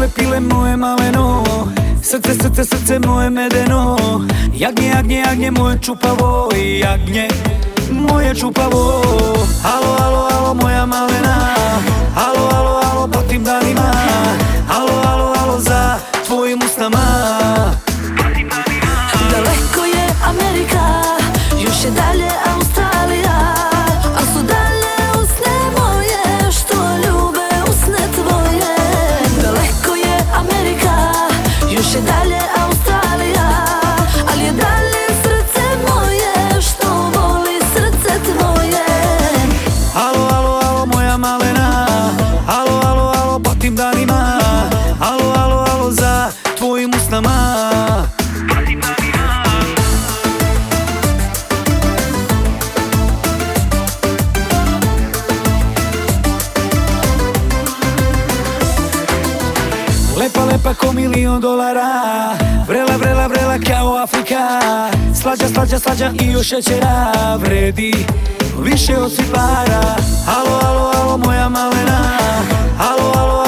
pile moje maleno. Srce, srce, srce moje medeno. Jagnje, jagnje, jagnje moje čupavo. Jagnje moje čupavo. Alo, alo, alo moja malena. Alo, alo, alo po tim danima. Alo, alo, alo za tvojim usnama. Daleko je Amerika, još je dalje Australija, a su dalje usne moje, što ljube usne tvoje. Daleko je Amerika, još je dalje Australija, ali je dalje srce moje, što voli srce tvoje. Alo, alo, alo moja malena. Alo, alo, alo po tim danima. Alo, alo, alo za tvojim usnama. Lepa, lepa ko $1.000.000. Vrela, vrela, vrela kao Afrika. Slađa, slađa, slađa i još šećera. Vredi više od svih para. Alo, alo, alo moja malena. Alo, alo,